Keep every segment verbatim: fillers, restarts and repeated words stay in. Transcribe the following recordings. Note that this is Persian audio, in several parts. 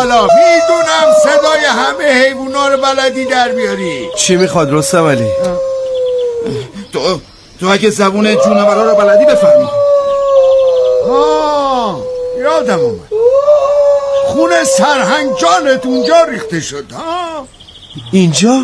بالا. میدونم صدای همه حیوونا رو بلدی در بیاری. چی میخواد رستم علی؟ تو تو اگه زبون جونورا رو بلدی بفهمی. آه یادم اومد، خون سرهنگ جانت اونجا ریخته شد ها؟ اینجا؟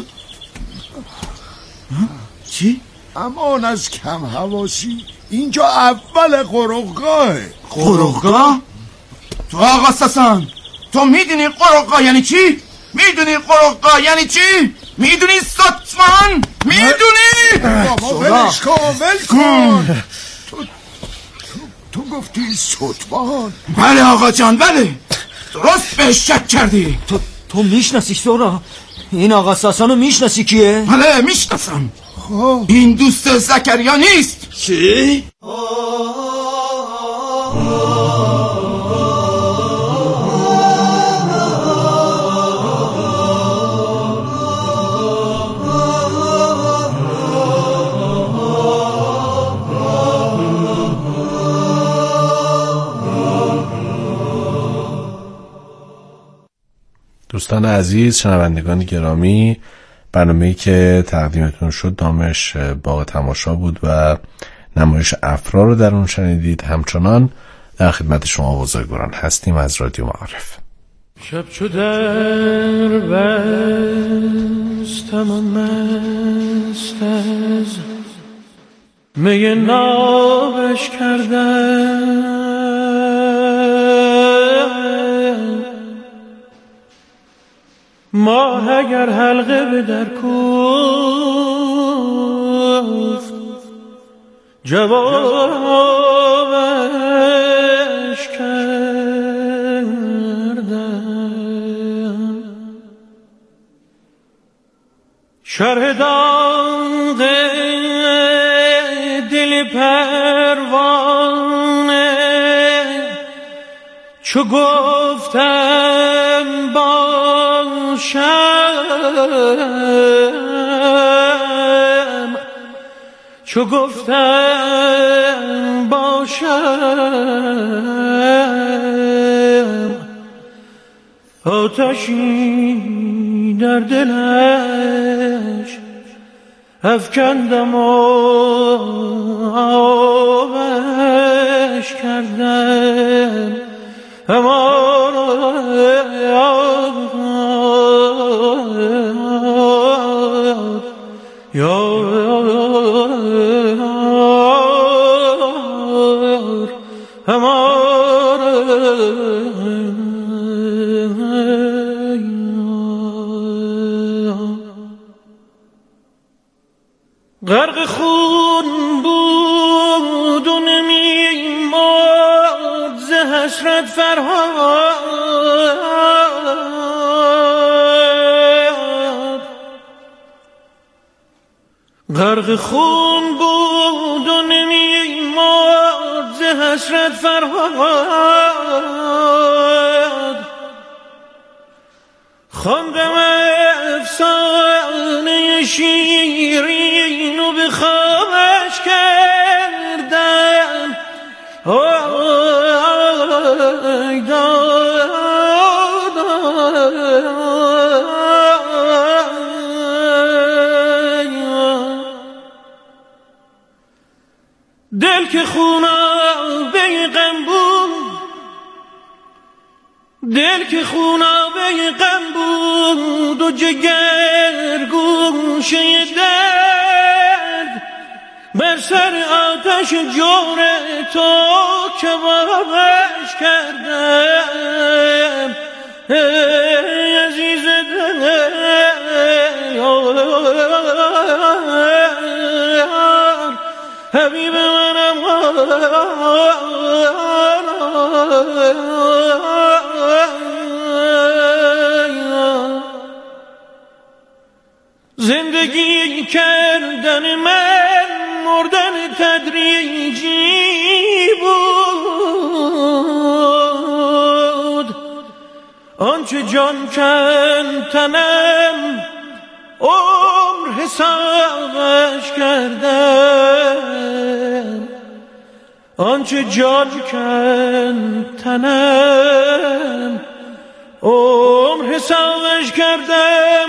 چی؟ امان از کم حواسی، اینجا اول قرقگاهه. قرقگاه؟ تو آقا ساسان تو میدونی قرقگاه یعنی چی؟ میدونی قرقگاه یعنی چی؟ میدونی ستمان؟ میدونی؟ بابا ولش کن ول کن. تو, تو, تو گفتی ستمان؟ بله آقا جان بله، درست بهش شک کردی. تو تو میشناسی سورا؟ این آقا ساسانو میشناسی کیه؟ بله میشناسم. خب این دوست زکریا نیست؟ چی؟ دوستان عزیز، شنوندگان گرامی، برنامه‌ای که تقدیمتون شد نامش باغ تماشا بود و نمایش افرا رو در اون شنیدید. همچنان در خدمت شما بزرگواران هستیم از رادیو معارف. شب چو در بستم و مست از می نابش کردم، ماه اگر حلقه به در کوفت جوابش کردم. شرح داغ دل پروانه چو گفتم باشم، چو گفتم باشم، آتشی در دلش افکندم و آبش کردم. امان یار امان غرق خون بود و نمی مرد ز حسرت فرهاد. غرق خون بود و نمی مرد ز حسرت فرهاد. خواندم افسانه شیرین و به خوابش کردم. آی داد دل که خونابه غم بود، دل که خونابه غم بود و جگر گوشه درد بر سر آتش جور تو کبابش کردم. ای عزیز دل حبیب منم زندگی کردن من مردن تدریجی بود. آنچه جان کن تنم عمر حسابش کردم. آنچه جان کن تنم عمر حسابش کردم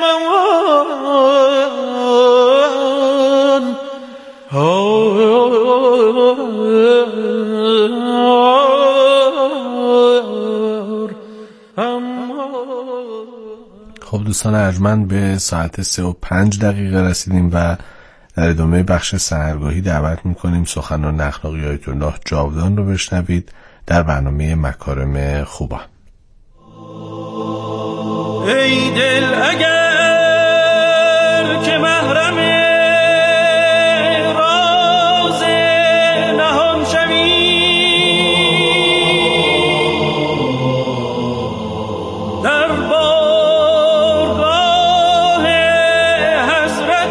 خب دوستان ارجمند، به ساعت سه و پنج دقیقه رسیدیم و در ادامه بخش سحرگاهی دعوت میکنیم سخنان اخلاقی آیت الله جاودان رو بشنوید در برنامه مکارم خوبان. ای دل اگر که محرم راز نهان شوی، در بارگاه حضرت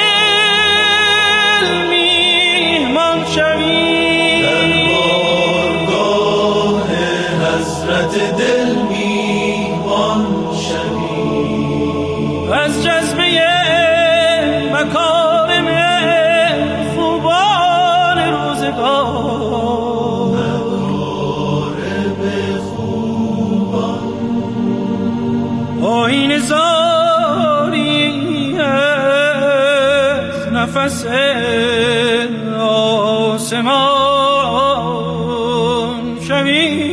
دل میهمان شوی، در بارگاه حضرت دل میهمان از جذبه مکارم خوبان روزگار، مکارم خوبان آیین زاری از نفس آسمان شوی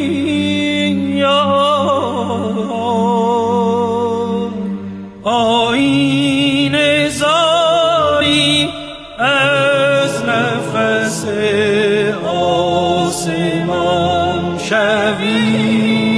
آیین زاری از نفس آسمان شوی.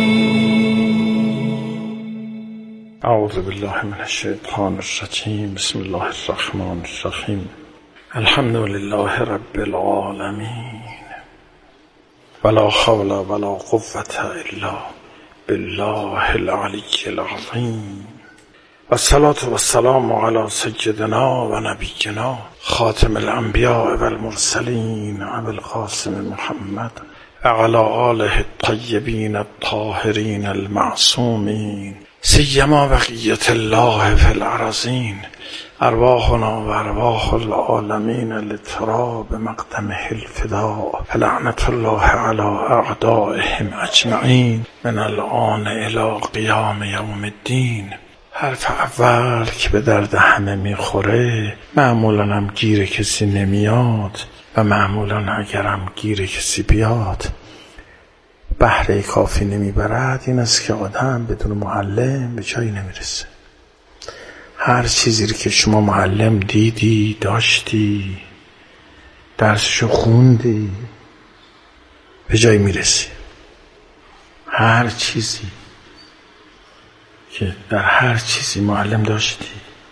اعوذ بالله من الشیطان الرجیم. بسم الله الرحمن الرحیم. الحمد لله رب العالمین ولا حول ولا قوة الا بالله العلی العظیم. و الصلاة و السلام علی سیدنا و نبینا خاتم الانبیاء و المرسلین ابی القاسم محمد و علی آله الطیبین الطاهرین المعصومین سیما بقیت الله فی الارضین. ارواحنا و ارواح العالمین لتراب مقدمه الفداء فلعنت الله علی اعدائهم اجمعین من الآن الی قیام یوم الدین. حرف اول که به درد همه میخوره معمولا هم گیر کسی نمیاد و معمولا اگرم گیر کسی بیاد بهره کافی نمیبرد. این است که آدم بدون معلم به جایی نمیرسه. هر چیزی که شما معلم دیدی، داشتی، درسشو خوندی، به جایی میرسی. هر چیزی که در هر چیزی معلم داشتی،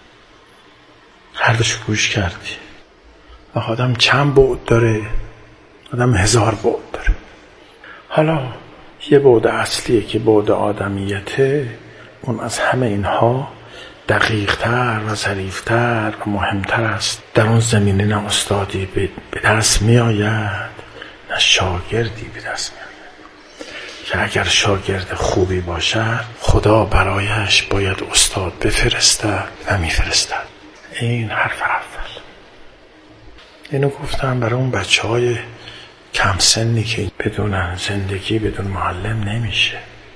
هر دوش گوش کردی. و آدم چند بعد داره؟ آدم هزار بعد داره. حالا یه بعد اصلیه که بعد آدمیته، اون از همه اینها دقیق‌تر و ظریف‌تر و مهمتر است. در اون زمینه نه استادی به دست می آید نه شاگردی به دست می آید که اگر شاگرد خوبی باشد خدا برایش باید استاد بفرستد و میفرستد. این حرف اول. اینو گفتم برای اون بچه های کم سنی که بدون زندگی بدون معلم نمیشه.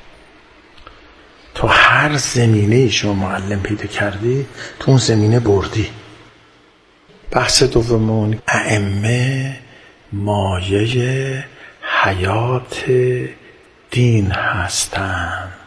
تو هر زمینه شما معلم پیدا کردی تو اون زمینه بردی. بحث دومون ائمه مایه حیات دین هستند.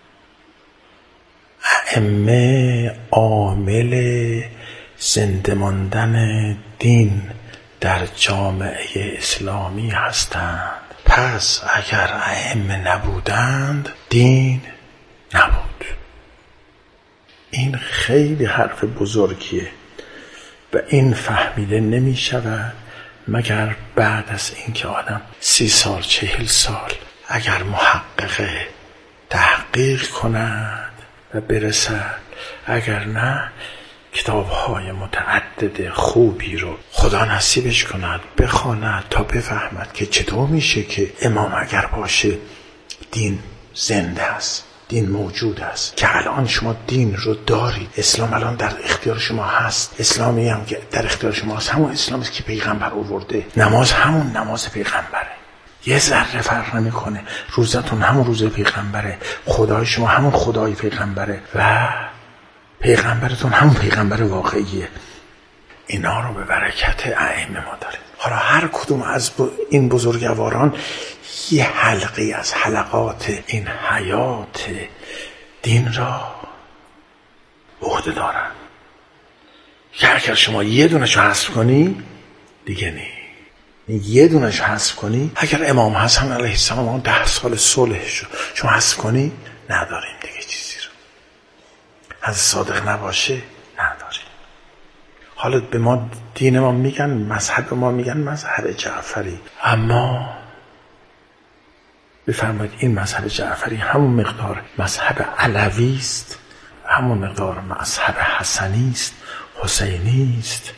ائمه عامل زنده ماندن دین در جامعه اسلامی هستند. پس اگر ائمه نبودند دین نبود. این خیلی حرف بزرگیه و این فهمیده نمی شود مگر بعد از اینکه آدم سی سال چهل سال اگر محقق تحقیق کند و برسد، اگر نه کتاب‌های متعدد خوبی رو خدا نصیبش کند بخواند تا بفهمد که چطور میشه که امام اگر باشه دین زنده است، دین موجود است. که الان شما دین رو دارید، اسلام الان در اختیار شما هست. اسلامی هم که در اختیار شما هست همون اسلامی است که پیغمبر آورده. نماز همون نماز پیغمبره. یه ذره فرق نمیکنه. روزتون همون روز پیغمبره، خدای شما همون خدای پیغمبره و پیغمبرتون همون پیغمبر واقعیه. اینا رو به برکت ائمه ما داریم. حالا هر کدوم از این بزرگواران یه حلقه از حلقات این حیات دین را عهده دارن که اگر شما یه دونشو حذف کنی دیگه نی یه دونشو حذف کنی، اگر امام حسن علیه السلام ده سال صلحشو شما حذف کنی نداریم دیگه چیزی رو. از صادق نباشه نداریم. حالا به ما دین ما میگن، مذهب ما میگن مذهب جعفری، اما بفرمایید این مذهب جعفری همون مقدار مذهب علوی است، همون مقدار مذهب حسنی است، حسینی است،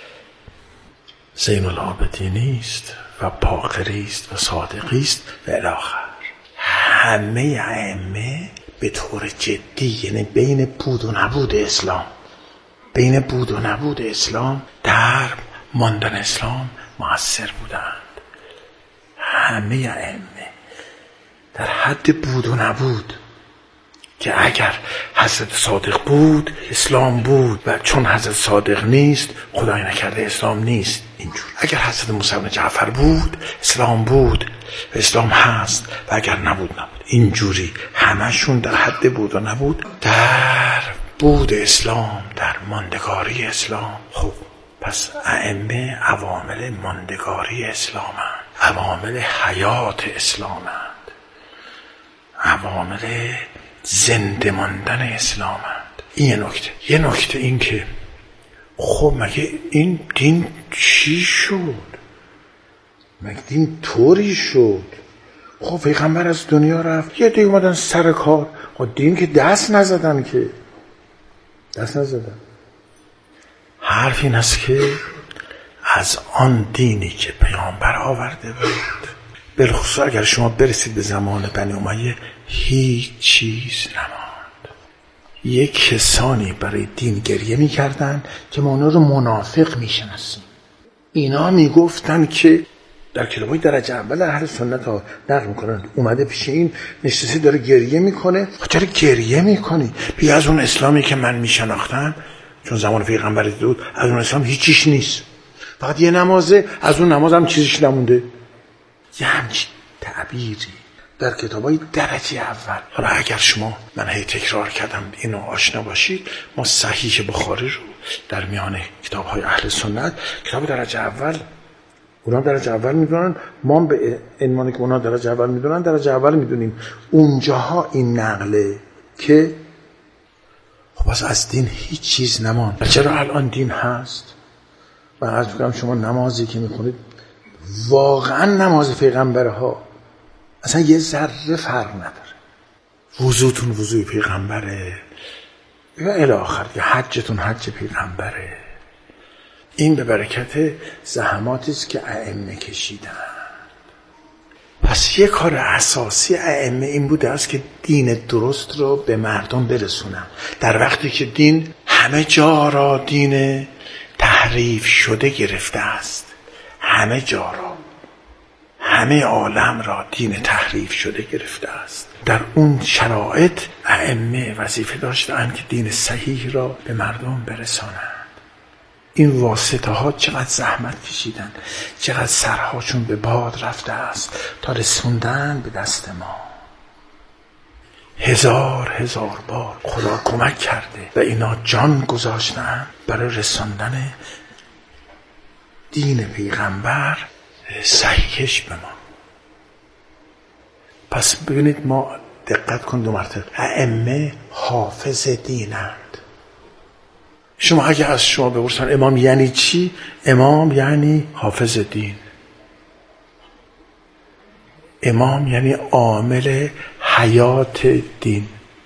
زین العابدینی است و باقری است و صادقی است و الی آخر. همه ائمه به طور جدی، یعنی بین بود و نبود اسلام بین بود و نبود اسلام در ماندن اسلام مؤثر بودند. همه ائمه در حد بود و نبود، که اگر حضرت صادق بود اسلام بود و چون حضرت صادق نیست خدای نکرده اسلام نیست. اینجور اگر حضرت موسی بن جعفر بود اسلام بود و اسلام هست و اگر نبود نبود. اینجوری همشون در حد بود و نبود، در بود اسلام، در ماندگاری اسلام. خب پس ائمه عوامل ماندگاری اسلامند، عوامل حیات اسلامند، عوامل زنده ماندن اسلامند. این یه نکته. یه نکته این که خب مگه این دین چی شد؟ مگه دین طوری شد؟ خب پیغمبر از دنیا رفت، یه دیگه اومدن سر کار. خب دین که دست نزدن، که دست نزدن. حرف این است که از آن دینی که پیامبر آورده بود، بالخصوص اگر شما برسید به زمان بنی امیه، هیچ چیز نماند. یک کسانی برای دین گریه می کردن که ما اونا رو منافق می شناسیم. اینا می گفتن که در کتابای درجه اول اهل سنت ها نقل میکنن اومده پیش این نشسته داره گریه میکنه. چرا گریه میکنی؟ بیا از اون اسلامی که من میشناختم، چون زمان پیغمبر بود، از اون اسلام هیچیش نیست، فقط یه نمازه، از اون نماز هم چیزیش نمونده. یه همچین تعبیری در کتابای درجه اول. حالا اگر شما، من هی تکرار کردم اینو آشنا باشید، ما صحیح بخاری رو در میان کتابهای اهل سنت، کتاب درجه اول، اونا درجه اول میدونن، ما به عنوانی که اونا درجه اول میدونن درجه اول میدونیم. اونجاها این نقله که خب از دین هیچ چیز نماند. چرا الان دین هست؟ من عرض میکنم شما نمازی که میخونید واقعا نماز پیغمبرها اصلا یه ذره فرق نداره. وضوتون وضوی پیغمبره یا الی آخر، یا حجتون حج پیغمبره. این به برکت زحماتی است که ائمه کشیدن. پس یه کار اساسی ائمه این بوده است که دین درست رو به مردم برسونن، در وقتی که دین همه جا را دین تحریف شده گرفته است. همه جا را، همه عالم را دین تحریف شده گرفته است. در اون شرایط ائمه وظیفه داشتند که دین صحیح را به مردم برسانند. این واسطه ها چقدر زحمت کشیدن، چقدر سرهاشون به باد رفته است تا رسوندن به دست ما. هزار هزار بار خدا کمک کرده و اینا جان گذاشتن برای رساندن دین پیغمبر صحیحش به ما. پس ببینید، ما دقت کن دو مرتبه ائمه حافظ دینند. شما اگه از شما بپرسن امام یعنی چی؟ امام یعنی حافظ دین. امام یعنی عامل حیات دین.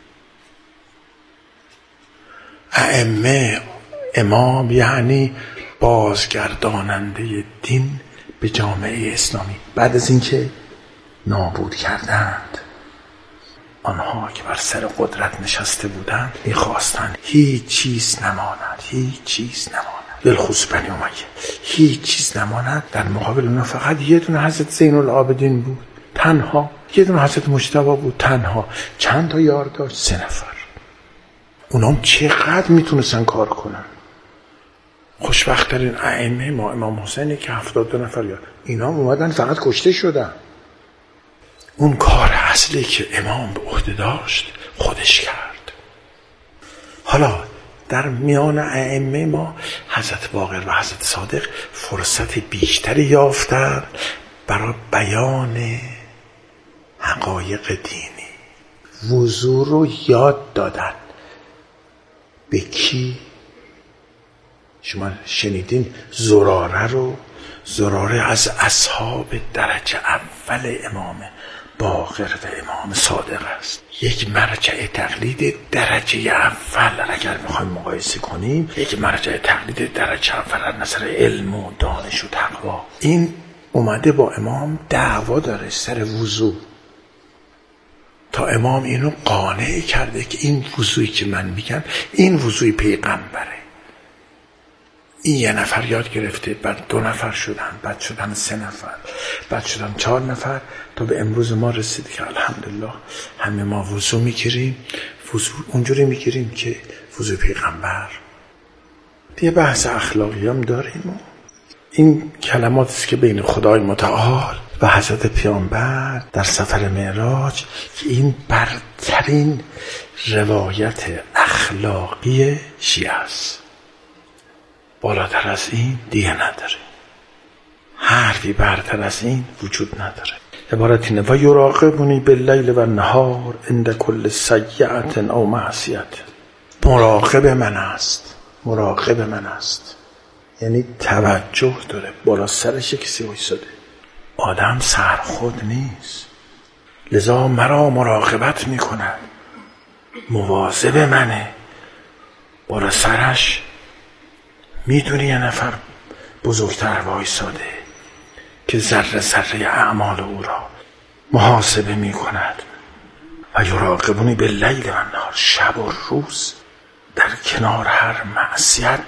ائمه، امام یعنی بازگرداننده دین به جامعه اسلامی. بعد از اینکه نابود کردند آنها که بر سر قدرت نشسته بودند، میخواستند هیچ چیز نماند، هیچ چیز نماند. بالخصوص بنی امیه، هیچ چیز نماند در مقابل اونا. فقط یه دونه حضرت زین العابدین بود تنها، یه دونه حضرت مجتبی بود تنها، چند تا یار داشت؟ سه نفر. اونام چقدر میتونستن کار کنن. خوشبخت‌ترین ائمه ما امام حسینی که هفتاد دو نفر یار، اینا اومدن فقط کشته شدن. اون کار اصلی که امام به عهده داشت خودش کرد. حالا در میان ائمه ما حضرت باقر و حضرت صادق فرصت بیشتری یافتن برای بیان حقایق دینی. وضو رو یاد دادن. به کی؟ شما شنیدین زراره رو؟ زراره از اصحاب درجه اول امام باقر و امام صادق است. یک مرجع تقلید درجه اول اگر میخوایم مقایسه کنیم، یک مرجع تقلید درجه اول از نظر علم و دانش و تقوا. این اومده با امام دعوا داره سر وضو، تا امام اینو قانع کرده که این وضویی که من میگم این وضوی پیغمبره. این یه نفر یاد گرفته، بعد دو نفر شدن، بعد شدن سه نفر، بعد شدن چهار نفر، تا به امروز ما رسید که الحمدلله همه ما وضو میگیریم، وضو اونجوری میگیریم که وضو پیغمبر. یه بحث اخلاقی هم داریم. این کلمات است که بین خدای متعال و حضرت پیامبر در سفر معراج، که این برترین روایت اخلاقی شیعه است. بالاتر از این دیگه نداره، حرفی برتر از این وجود نداره. عبارت اینه: و یراقبونی باللیل و النهار عند کل سیئة او معصیة. مراقب من است، مراقب من است یعنی توجه داره، بالا سرش کسی وایساده. آدم سرخود نیست، لذا مرا مراقبت میکنه، مواظب منه. بالا سرش میدونی یه نفر بزرگتر وایساده که ذره ذره اعمال او را محاسبه میکند. و یراقبونی باللیل و النهار، شب و روز در کنار هر معصیت.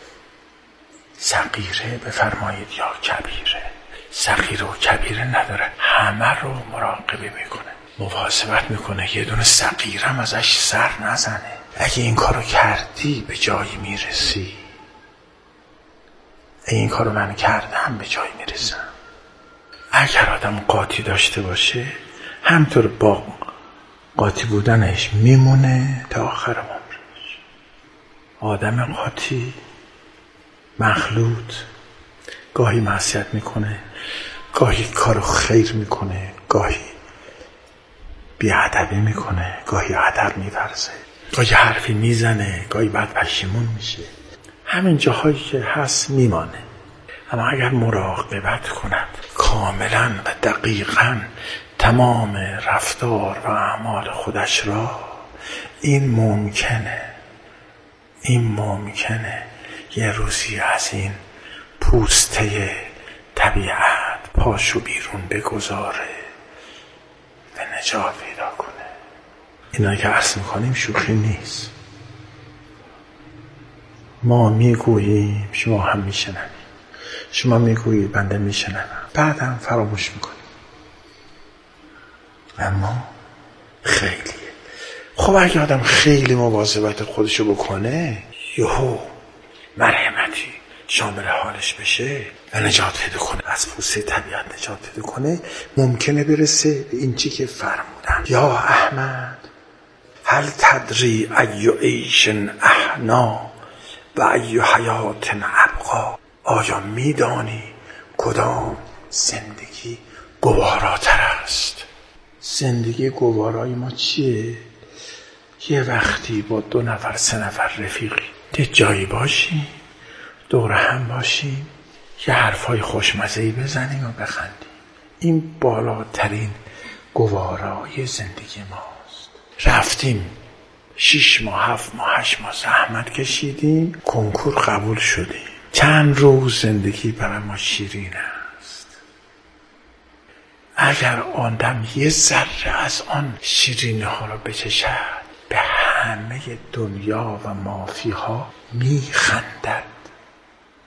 صغیره بفرمایید یا کبیره، صغیره و کبیره نداره، همه رو مراقبه میکنه، مواظبت میکنه. یه دونه صغیرم ازش سر نزنه. اگه این کارو کردی به جایی میرسی، این کارو من کردم به جایی میرسم. اگر آدم قاطی داشته باشه، همطور با قاطی بودنش میمونه تا آخر عمرش. آدم قاطی مخلوط گاهی معصیت میکنه، گاهی کارو خیر میکنه، گاهی بیادبی میکنه، گاهی ادب میورزه، گاهی حرفی میزنه، گاهی بعد پشیمون میشه. همین جاهایی که هست میمانه. اما اگر مراقبت کند کاملا و دقیقا تمام رفتار و اعمال خودش را، این ممکنه این ممکنه یه روزی از این پوسته طبیعت پاشو بیرون بگذاره و نجات پیدا کنه. اینا که عرض میکنیم شوخی نیست. ما میگوییم، شما هم میشنویم، شما میگویید بنده میشنوم، بعد هم فراموش میکنیم. اما خیلیه. خب اگه آدم خیلی مواظبت خودشو بکنه، یهو مرحمتی شامل حالش بشه و نجات پیدا کنه، از پوسته طبیعت نجات پیدا کنه، ممکنه برسه به این چی که فرمودن: یا احمد هل تدری ای عیش احنا و ای حیات ابقا. آیا میدانی کدام زندگی گواراتر است؟ زندگی گوارای ما چیه؟ یه وقتی با دو نفر سه نفر رفیقی یه جایی باشیم، دور هم باشیم، یه حرفای خوشمزه‌ای بزنیم و بخندیم. این بالاترین گوارای زندگی ماست. رفتیم شیش ماه هفت ماه هشت ماه زحمت کشیدیم، کنکور قبول شدیم، چند روز زندگی برای ما شیرین است. اگر آدم یه ذره از آن شیرینی ها را بچشد، به همه دنیا و مافی ها می خندد.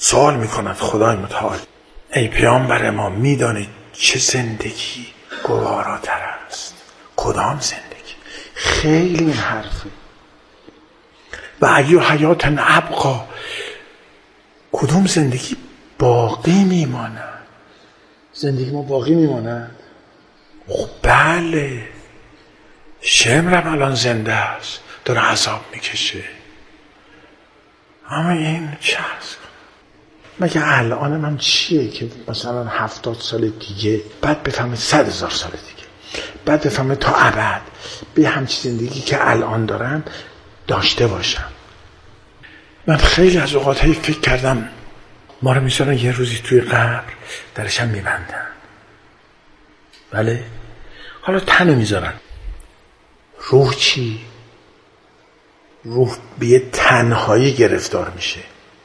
سوال میکند خدای متعال ای پیامبر ما میدانید چه زندگی گواراتر است؟ کدام زندگی؟ خیلی این حرفه. و ایو حیات ابقا، کدوم زندگی باقی میماند؟ زندگی ما باقی میماند؟ خب بله، شمرم الان زنده است، داره عذاب میکشه، اما این چه هست؟ مگه الان من چیه که مثلا هفتاد سال دیگه بعد بفهمه صد هزار سال دیگه بعد بفهمه تا ابد به همچین زندگی که الان دارم داشته باشم؟ من خیلی از اوقات فکر کردم ما رو میذارن یه روزی توی قبر درشم میبندن، بله، حالا تنو میذارن، روح چی؟ روح به یه تنهایی گرفتار میشه.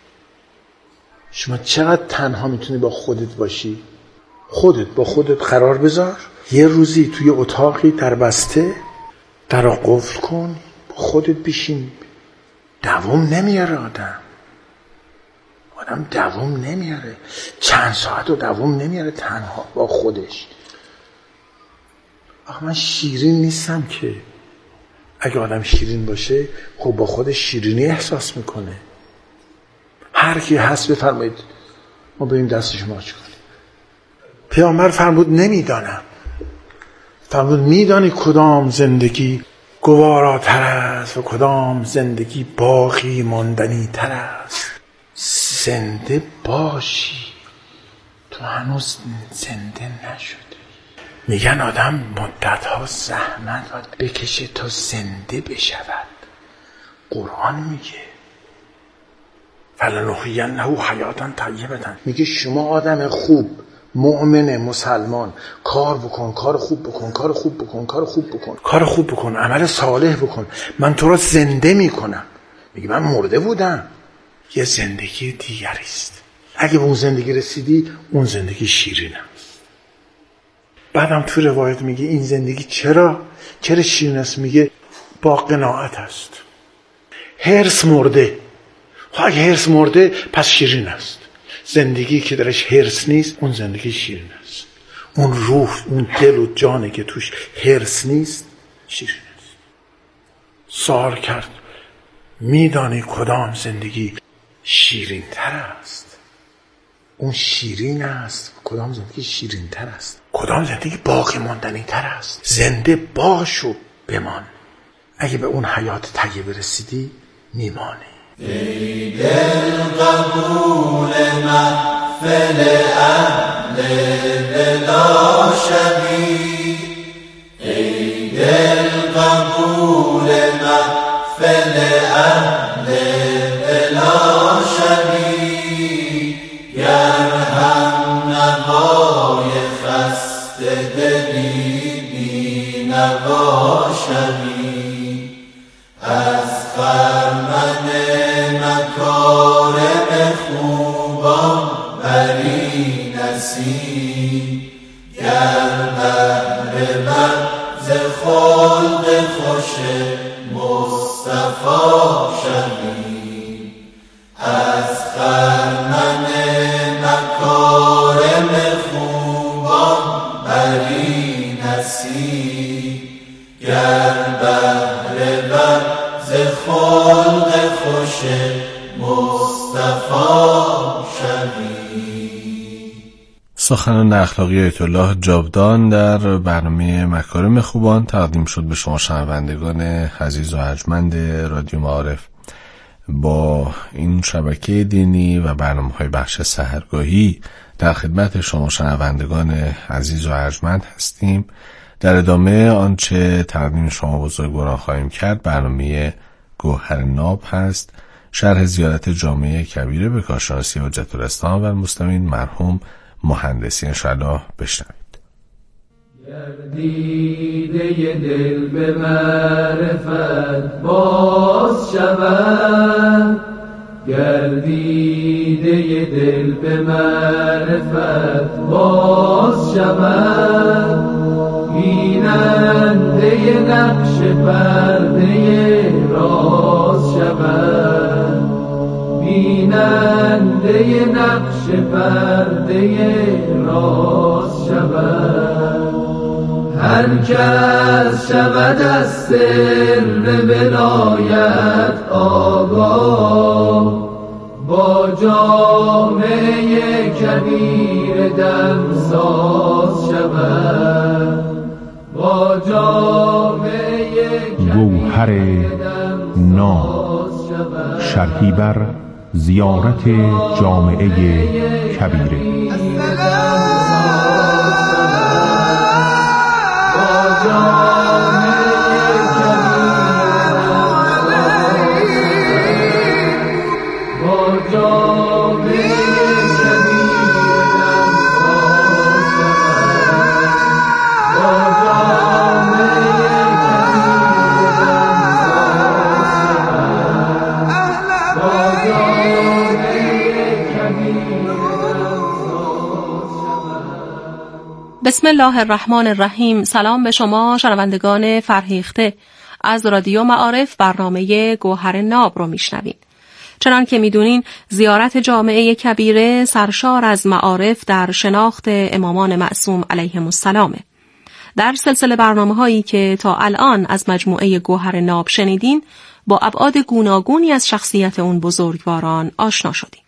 شما چقدر تنها میتونی با خودت باشی؟ خودت با خودت قرار بذار، یه روزی توی اتاقی در بسته، در رو قفل کن، با خودت بشین. دوام نمیاره آدم آدم دوام نمیاره، چند ساعت رو دوام نمیاره تنها با خودش. آخه من شیرین نیستم که. اگه آدم شیرین باشه خب با خودش شیرینی احساس میکنه. هر کی هست بفرمایید ما بریم دست شما چه کنیم. پیامبر فرمود نمیدانم. فرمود میدانی کدام زندگی گواراتر است و کدام زندگی باقی ماندنی تر است؟ زنده باشی. تو هنوز زنده نشدی. میگن آدم مدتها زحمت باید بکشه تا زنده بشود. قرآن میگه فلنحیینه حیاتا طیبة، میگه شما آدم خوب، مؤمن، مسلمان، کار بکن، کار خوب بکن، کار خوب بکن، کار خوب بکن، کار خوب بکن، عمل صالح بکن، من تو را زنده میکنم. میگه من مرده بودم، یه زندگی دیگری است. اگه به اون زندگی رسیدی اون زندگی شیرین است. بعدم تو روایت میگه این زندگی چرا چرا شیرین است؟ میگه با قناعت است. حرص مرده، اگه حرص مرده پس شیرین است. زندگی که درش حرص نیست اون زندگی شیرین است. اون روح، اون دل و جانی که توش حرص نیست شیرین است. سوال کرد میدانی کدام زندگی شیرین تر است؟ اون شیرین است. کدام زندگی شیرین تر است؟ کدام زندگی باقی ماندنی تر است؟ زنده باش و بمان. اگه به اون حیات طیبه رسیدی میمانی. ای دل قبول محفل اهل بلا شبی، ای دل قبول محفل اهل بلا شبی، گر هم نوای خسته دلی بی نوا شبی، از خرمن مکارم خوبان بری نصیب، گر بهر من ز خلق خوش مصطفی شوی، از خرمن مکارم خوبان بری نصیب، گر بهر من ز خلق خوش مصطفی شوی. سخنان اخلاقی آیت الله جاودان در برنامه مکارم خوبان تقدیم شد به شما شنوندگان عزیز و ارجمند رادیو معارف. با این شبکه دینی و برنامه‌های بخش سحرگاهی در خدمت شما شنوندگان عزیز و ارجمند هستیم. در ادامه آنچه تقدیم شما بزرگواران خواهیم کرد برنامه گوهر ناب هست، شرح زیارت جامعه کبیره به کارشناسی حجت الاسلام و المسلمین مرحوم مهندسی. انشاءالله بشنوید. گردیده دل به معرفت باز شود، گردیده دل به معرفت باز شود، بیننده نقش پرده راز شود، بیننده پرده نقش پرده راست شود، هر کس شود از سر ولایت آگاه، با جامعه کبیر دمساز شود، با جامعه گوهر ناب، شرحی بر زیارت جامعه کبیره. بسم الله الرحمن الرحیم. سلام به شما شنوندگان فرهیخته. از رادیو معارف برنامه گوهر ناب رو میشنوین. چنان که میدونین زیارت جامعه کبیره سرشار از معارف در شناخت امامان معصوم علیهم السلامه. در سلسله برنامه هایی که تا الان از مجموعه گوهر ناب شنیدین با ابعاد گوناگونی از شخصیت اون بزرگواران آشنا شدیم.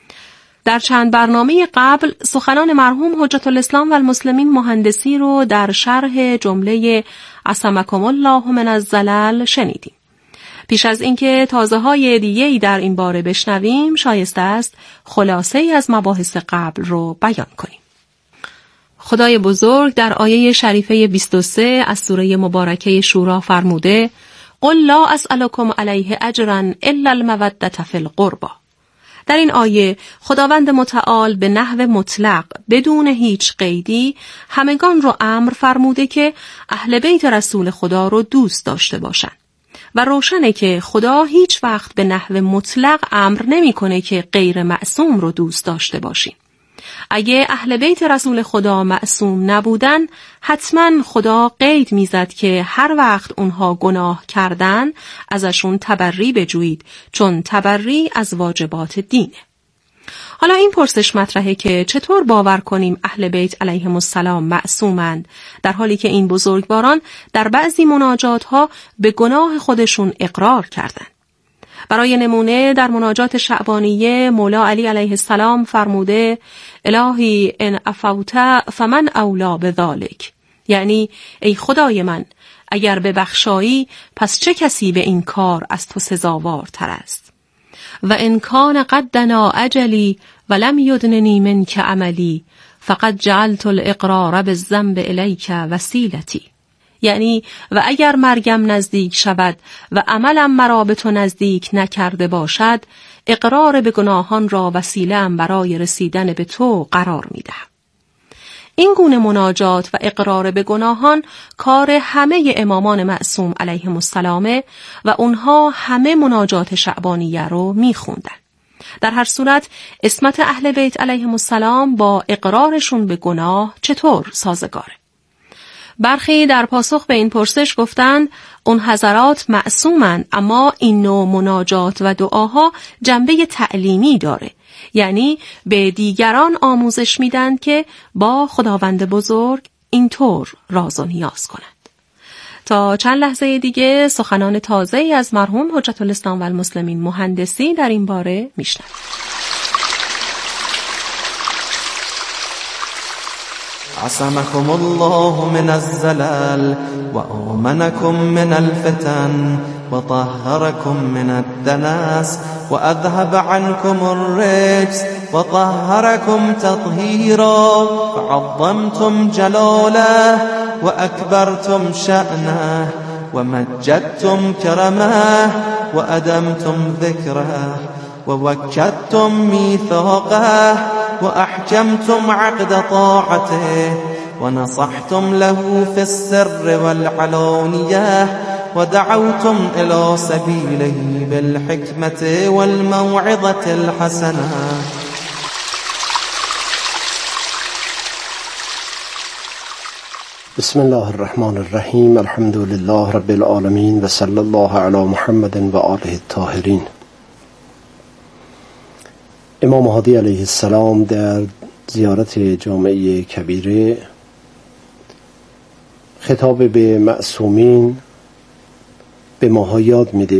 در چند برنامه قبل سخنان مرحوم حجت الاسلام و المسلمین مهندسی رو در شرح جمله عصمکم الله من الزلل شنیدیم. پیش از اینکه تازه های دیگه‌ای در این باره بشنویم شایسته است خلاصه ای از مباحث قبل رو بیان کنیم. خدای بزرگ در آیه شریفه بیست و سه از سوره مبارکه شورا فرموده: قل لا اسألكم علیه اجرا الا المودة فی القربى. در این آیه خداوند متعال به نحو مطلق بدون هیچ قیدی همگان رو امر فرموده که اهل بیت رسول خدا رو دوست داشته باشند و روشنه که خدا هیچ وقت به نحو مطلق امر نمی‌کنه که غیر معصوم رو دوست داشته باشیم. اگه اهل بیت رسول خدا معصوم نبودن حتما خدا قید میزد که هر وقت اونها گناه کردن ازشون تبری بجویید، چون تبری از واجبات دینه. حالا این پرسش مطرحه که چطور باور کنیم اهل بیت علیهم السلام معصومند در حالی که این بزرگواران در بعضی مناجات ها به گناه خودشون اقرار کردند. برای نمونه در مناجات شعبانیه مولا علی علیه السلام فرموده: الهی ان عفوت فمن اولا بذالک، یعنی ای خدای من اگر ببخشایی پس چه کسی به این کار از تو سزاوارتر است. و ان کان قد دنا اجلی ولم یدننی منک عملی فقد جعلت الاقرار بالذنب الیک وسیلتی، یعنی و اگر مرگم نزدیک شود و عملم مرا به تو نزدیک نکرده باشد اقرار به گناهان را وسیله‌ام برای رسیدن به تو قرار میدهم. این گونه مناجات و اقرار به گناهان کار همه امامان معصوم علیهم السلام و اونها همه مناجات شعبانیه رو میخوندن. در هر صورت عصمت اهل بیت علیهم السلام با اقرارشون به گناه چطور سازگاره؟ برخی در پاسخ به این پرسش گفتند اون حضرات معصومند، اما این نوع مناجات و دعاها جنبه تعلیمی داره، یعنی به دیگران آموزش میدن که با خداوند بزرگ اینطور راز و نیاز کنند. تا چند لحظه دیگه سخنان تازه‌ای از مرحوم حجت الاسلام و المسلمین مهندسی در این باره میشنویم. عصمكم الله من الزلال وآمنكم من الفتن وطهركم من الدناس وأذهب عنكم الرجس وطهركم تطهيرا فعظمتم جلاله وأكبرتم شأنه ومجدتم كرمه وأدمتم ذكره ووكدتم ميثاقه وأحكمتم عقد طاعته ونصحتم له في السر والعلانية ودعوتم إلى سبيله بالحكمة والموعظة الحسنة. بسم الله الرحمن الرحیم. الحمد لله رب العالمین و صلی الله علی محمد و آله الطاهرین. امام هادی علیه السلام در زیارت جامعه کبیره خطاب به معصومین به ماها یاد میده